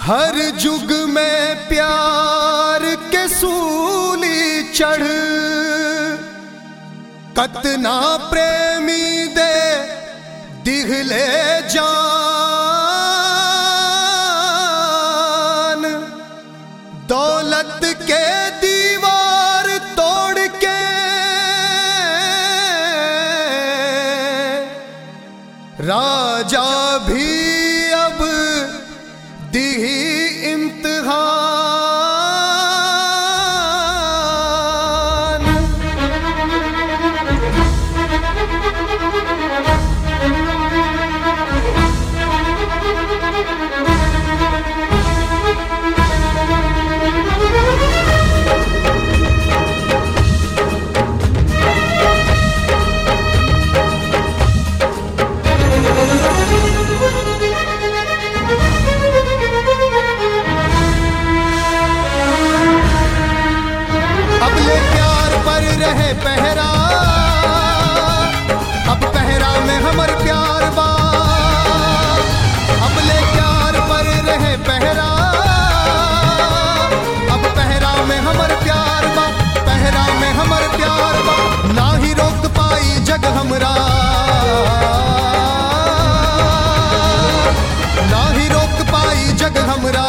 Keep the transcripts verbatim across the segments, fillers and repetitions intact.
हर जुग में प्यार के सूली चढ़ कतना प्रेमी दे दिखले जान। दौलत के दीवार तोड़ के राजा भी अब दी इम्तिहान। रहे पहरा अब पहरा में हमर प्यार बा। अब ले प्यार पर रहे पहरा अब पहरा में हमर प्यार बा। पहरा में हमर प्यार बा ना ही रोक पाई जग हमरा। ना ही रोक पाई जग हमरा।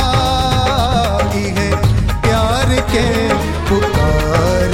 है प्यार के पुकार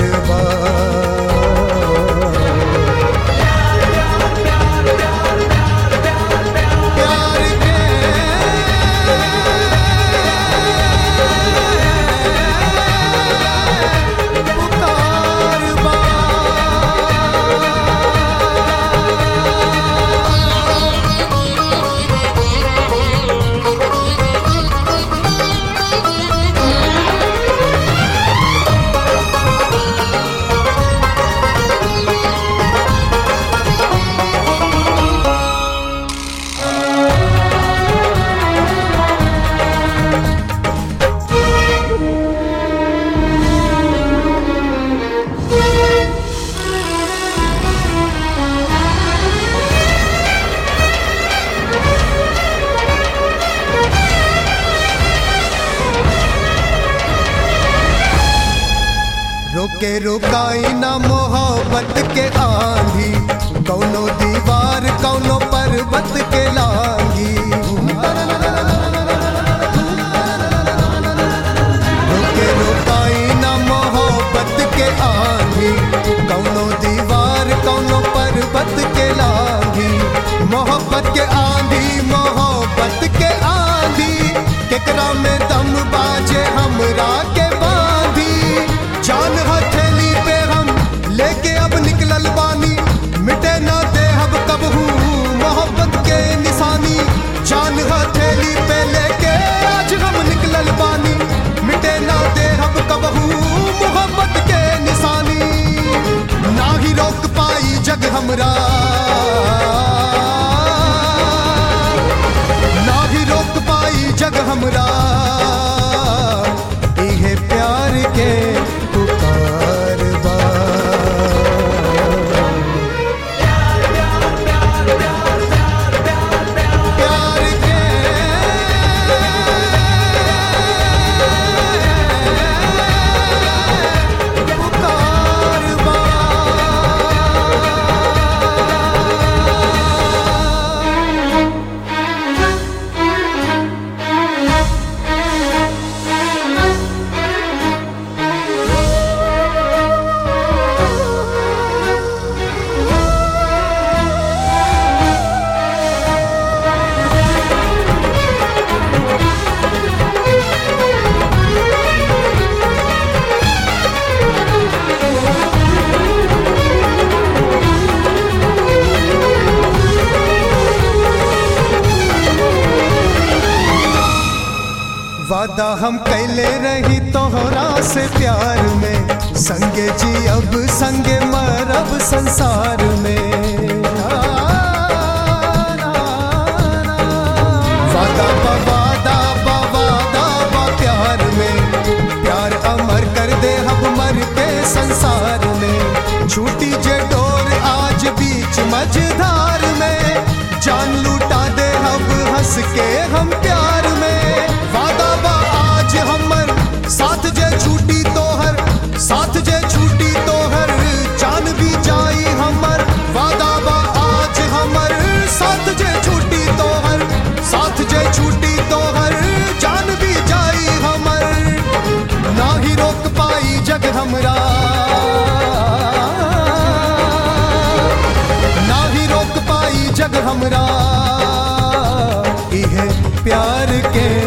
रोके रुकाई ना मोहब्बत के आंधी। कौनो दीवार कौनो पर्वत के लांगी। रोके रुकाई ना मोहब्बत के आंधी। कौनो दीवार कौनो पर्वत के लांगी। मोहब्बत के आंधी मोहब्बत के आंधी केकरा में दम बाजे हमरा के बांधी। जान हथेली पे हम लेके अब निकलल बानी। मिटे ना दे अब कबहू मोहब्बत के निशानी। जान हथेली पे लेके आज हम निकलल बानी। मिटे ना दे अब कबहू मोहब्बत के निशानी। ना ही रोक पाई जग हमरा। ना ही रोक पाई जग हमरा। इहे प्यार के वादा हम कैले रही तोहरा से प्यार में। संगे जी अब संगे मरब संसार में। वादा बवादा बवादा बा प्यार में। प्यार अमर कर दे हम मर के संसार में। छूटी जे डोर आज बीच मझधार में। जान लूटा दे अब हंस के हम प्यार में। छूटी तो हर जान भी जाई हमर, ना ही रोक पाई जग हमरा, ना ही रोक पाई जग हमरा। इहे प्यार के